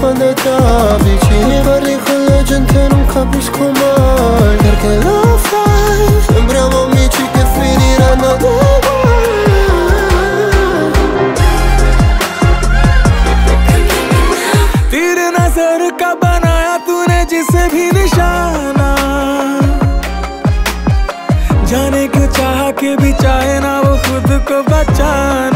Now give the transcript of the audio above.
quando ti avvicini parli con la gente, non capisco mai perché lo fai. Sembriamo amici che finiranno dei guai. तेरे नजर का बनाया तूने जिसे भी निशाना, जाने क्यों चाहा के भी चाहे ना वो खुद को बचाना।